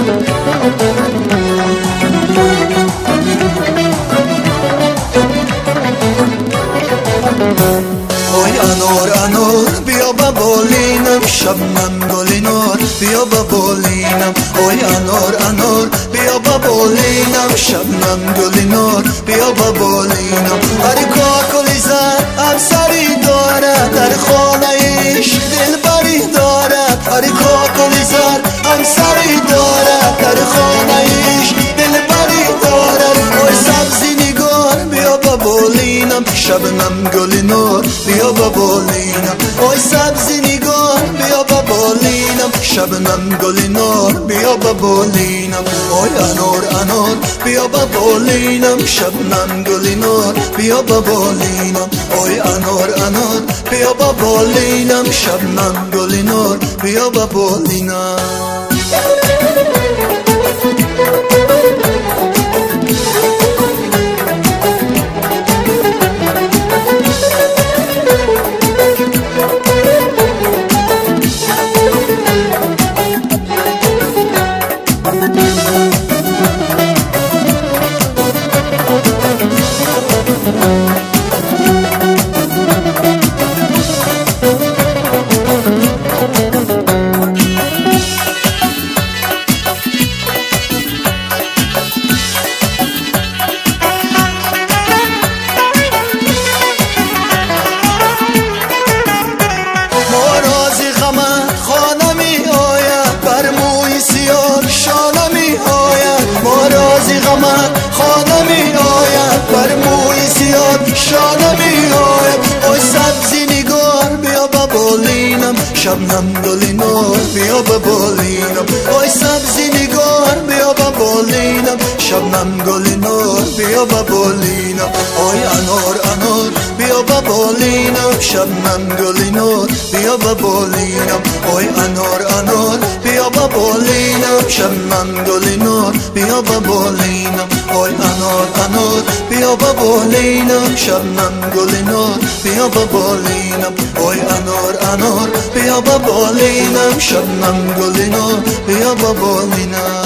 وای انار بیا ببالینم، شبنم گل نار بیا ببالینم. وای انار بیا ببالینم، شبنم گل نار بیا ببالینم. هر کاکلی زن همسری دارد، در خانه ایش دلبری دارد. هر کاکلی زن همسری دارد، در خانه ایش دلبری دارد. وای سبزی نگار بیا ببالینم، شبنم گل نار بیا ببالینم. وای سبزی نگار بیا ببالینم، شبنم گل نار بیا ببالینم. وای انار بیا ببالینم، شبنم گل نار بیا ببالینم. وای انار بیا ببالینم، شبنم گل نار بیا ببالینم. خانه می آید بر موی زیاد شانه می آید. وای سبزی نگار بیا ببالینم، شبنم گل نار بیا ببالینم. وای سبزی نگار بیا ببالینم، شبنم گل نار بیا ببالینم. وای انار بیا ببالینم، شبنم گل نار بیا ببالینم. وای انار بیا ببالینم، شبنم گل نار بیا ببالینم. وای انار بیا ببالینم، شبنم گل نار بیا ببالینم. وای انار بیا ببالینم، شبنم گل نار بیا ببالینم.